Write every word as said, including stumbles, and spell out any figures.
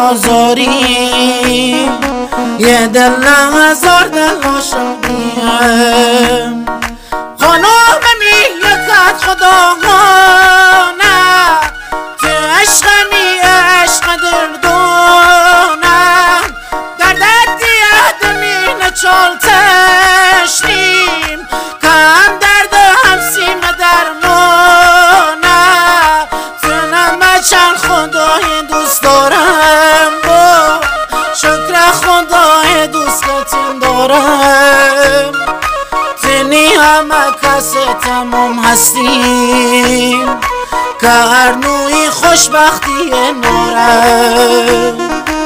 آزاری، یه دل هزار دل آشادیم. خانم میگد خدا نه تو عشق می عشق دردونه، دردت دیاد مینه چال تشنیم، کم درد هم سیمه درمونه. تنم چند خدای دوست دارم، با شکر خدای دوستتون دارم. تنی همه کس تمام هستیم که هر نوعی خوشبختی نارم.